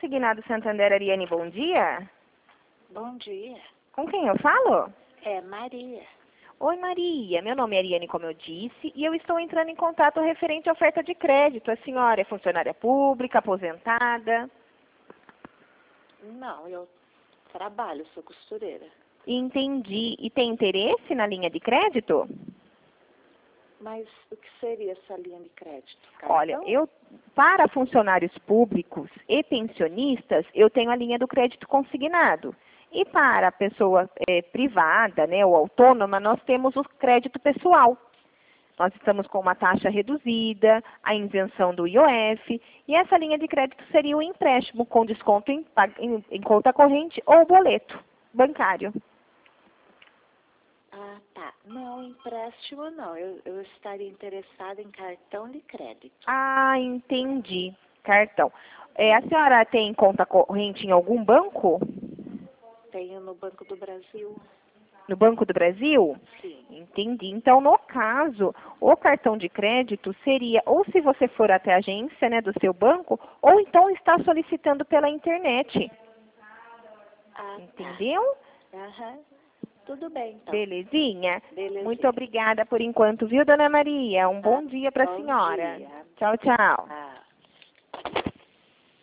Consignado Santander, Ariane, bom dia. Bom dia. Com quem eu falo? É Maria. Oi, Maria. Meu nome é Ariane, como eu disse, e eu estou entrando em contato referente à oferta de crédito. A senhora é funcionária pública, aposentada? Não, eu trabalho, sou costureira. Entendi. E tem interesse na linha de crédito? Mas o que seria essa linha de crédito? Cartão? Olha, para funcionários públicos e pensionistas, eu tenho a linha do crédito consignado. E para a pessoa privada, né, ou autônoma, nós temos o crédito pessoal. Nós estamos com uma taxa reduzida, a isenção do IOF, e essa linha de crédito seria o empréstimo com desconto em conta corrente ou boleto bancário. Ah, tá. Não, empréstimo não. Eu estaria interessada em cartão de crédito. Ah, entendi. Cartão. A senhora tem conta corrente em algum banco? Tenho no Banco do Brasil. No Banco do Brasil? Sim. Entendi. Então, no caso, o cartão de crédito seria, ou se você for até a agência, né, do seu banco, ou então está solicitando pela internet. Ah, entendeu? Tá. Aham. Tudo bem, então. Belezinha? Belezinha. Muito obrigada por enquanto, viu, dona Maria? Um bom dia para a Bom senhora. dia. Tchau, tchau. Ah.